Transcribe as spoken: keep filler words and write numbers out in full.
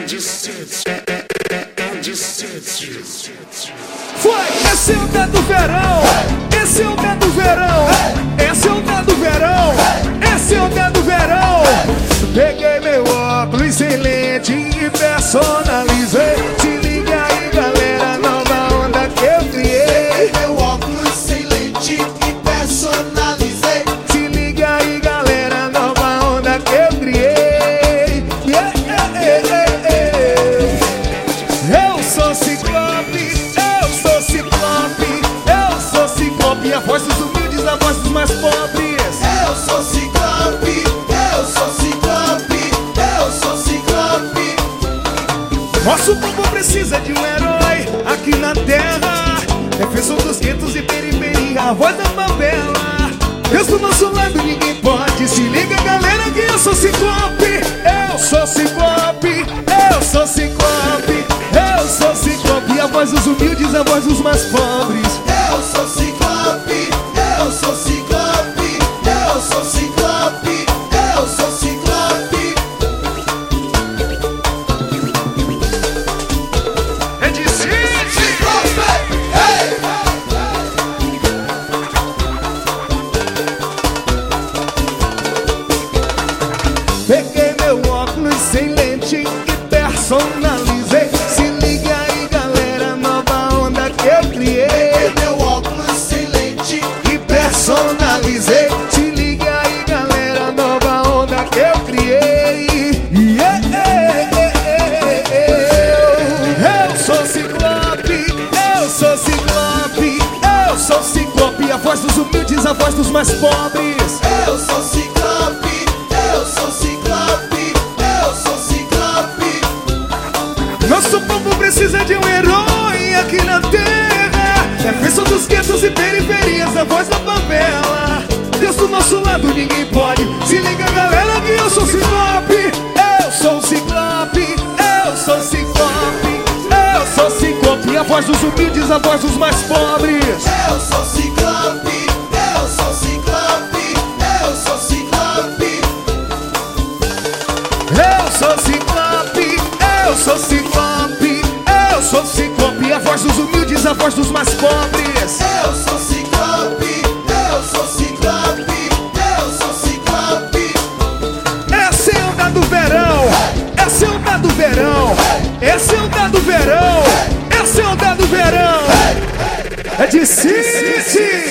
de sítio, é, é, é de sítio. Foi, esse é o Dé do Verão, esse é o Dé do Verão, esse é o Dé do Verão, esse é o Dé do Verão. Peguei meu óculos sem lente e personalizei. Se liga aí, galera, nova onda que eu criei. Meu óculos sem lente e personalizei. Se liga aí, galera, nova onda que eu criei. Yeah, yeah, yeah, yeah. Eu sou Ciclope, eu sou Ciclope, eu sou Ciclope, a voz dos humildes, a voz dos mais pobres. Eu sou Ciclope, eu sou Ciclope, eu sou Ciclope. Nosso povo precisa de um herói aqui na terra, defensor dos guetos e periferia, a voz da favela. Deus do nosso lado, ninguém pode. Se liga, galera, que eu sou Ciclope, eu sou Ciclope, eu sou Ciclope, eu sou Ciclope, a voz dos humildes, a voz dos mais pobres. Eu sou Ciclope, eu sou Ciclope, eu sou Ciclope, eu sou Ciclope. É de sítio. Ciclope, hey! Peguei meu óculos sem lente e personalizei. Se liga aí, galera, nova onda que eu criei. Meu óculos sem lente E personalizei. Se liga aí, galera, nova onda que eu criei. Yeah, yeah, yeah, yeah. Eu sou Ciclope, eu sou Ciclope, eu sou Ciclope, a voz dos humildes, a voz dos mais pobres. Eu sou Ciclope, eu sou Ciclope, eu sou Ciclope. Nosso povo precisa de um herói aqui na terra, defensor dos guetos e periferias, a voz da favela. Deus do nosso lado, ninguém pode. Se liga, galera, que eu sou Ciclope, eu sou Ciclope, eu sou Ciclope, eu sou Ciclope, a voz dos humildes, a voz dos mais pobres. Eu sou Ciclope, eu sou Ciclope, eu sou Ciclope. Eu sou Ciclope, eu sou Ciclope, eu sou Ciclope, a voz dos humildes, a voz dos mais pobres. Eu sou Ciclope, eu sou Ciclope, eu sou Ciclope. Esse é o Dé do Verão, esse é o Dé do Verão, esse é o Dé do Verão, esse é o Dé do Verão. É de sítio.